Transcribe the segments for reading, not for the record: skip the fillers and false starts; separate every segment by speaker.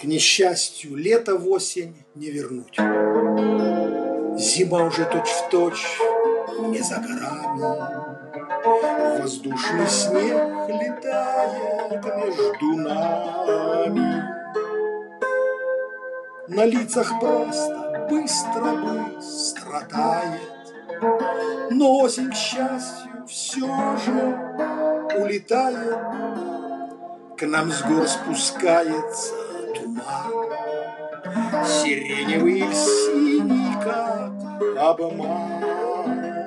Speaker 1: К несчастью, лето в осень не вернуть. Зима уже точь-в-точь не за горами. Воздушный снег летает между нами. На лицах просто быстро тает, но осень, к счастью, все же улетает. К нам с гор спускается туман, сиреневый и синий, как обман.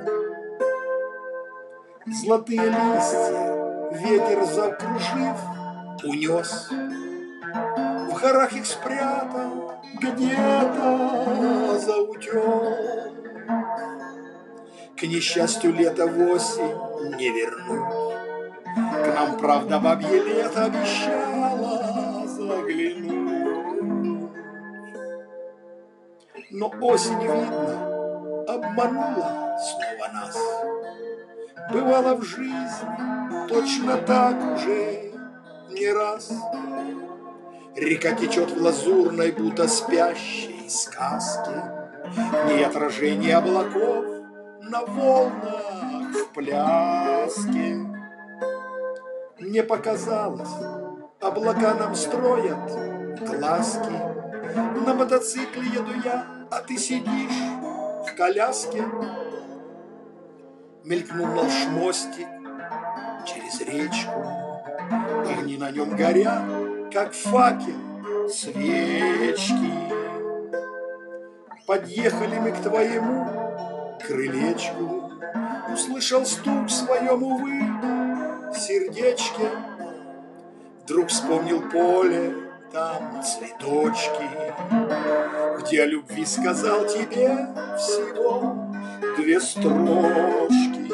Speaker 1: Золотые листья ветер, закружив, унес. В горах их спрятал где-то за утес. К несчастью, лето в осень не вернуть. К нам, правда, бабье лето обещала заглянуть. Но осень, видно, обманула снова нас. Бывало в жизни точно так уже не раз. Река течет в лазурной, будто спящей сказке. Не отражение облаков на волнах в пляске. Мне показалось, облака нам строят глазки. На мотоцикле еду я, а ты сидишь в коляске. Мелькнул наш мостик через речку. Огни на нем горят, как факел свечки. Подъехали мы к твоему крылечку. Услышал стук в своем, увы, сердечке. Вдруг вспомнил поле, там цветочки, где о любви сказал тебе всего 2 строчки.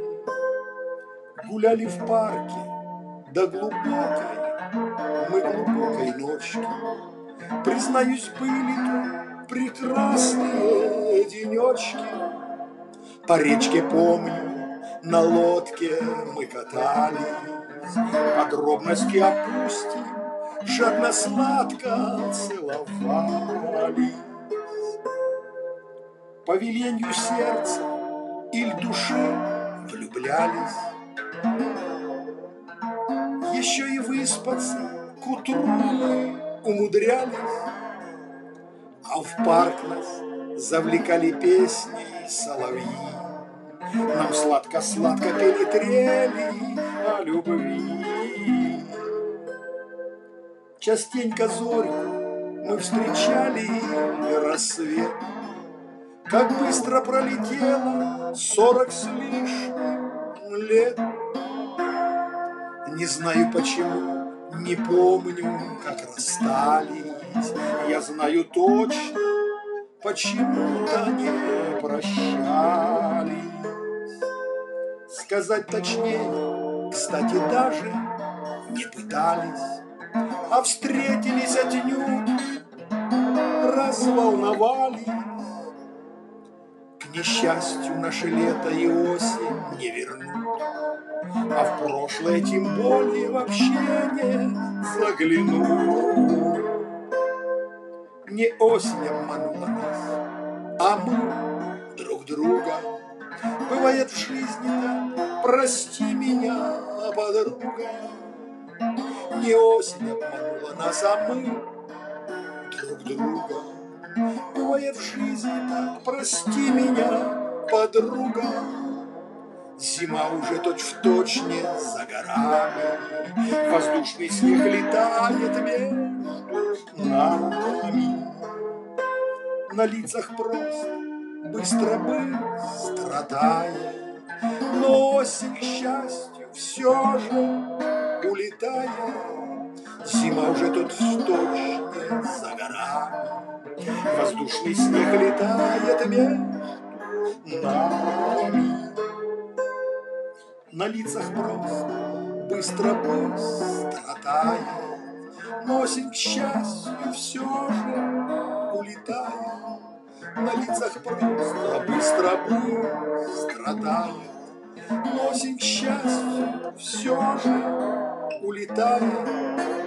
Speaker 1: Гуляли в парке до глубокой, мы глубокой ночки. Признаюсь, были то прекрасные денечки. По речке, помню, на лодке мы катались. Подробности опустим, жадно-сладко целовались. По веленью сердца или души влюблялись. Еще и выспаться к утру мы умудрялись. А в парк нас завлекали песни соловьи. Нам сладко-сладко пели трели о любви. Частенько зорьку мы встречали рассвет. Как быстро пролетело 40 с лишним лет. Не знаю почему, не помню, как расстались. Я знаю точно, почему-то не прощались. Сказать точнее, кстати, даже не пытались. А встретились отнюдь, разволновались. К несчастью, наше лето и осень не вернуть. А в прошлое тем более вообще не заглянуть. Не осень обманула нас, а мы друг друга. Бывает в жизни так, прости меня, подруга. Не осень обманула нас, а мы друг друга. Бывает в жизни так, прости меня, подруга. Зима уже точь-в-точь не за горами. Воздушный снег летает между нами. На лицах просто быстро тает. Но осень, к счастью, все же улетает. Зима уже точь-в-точь не за горами. Воздушный снег летает между нами. На лицах просто быстро тает. Но осень, к счастью, все же улетает. На лицах просто быстро тает. Но осень, к счастью, все же улетает.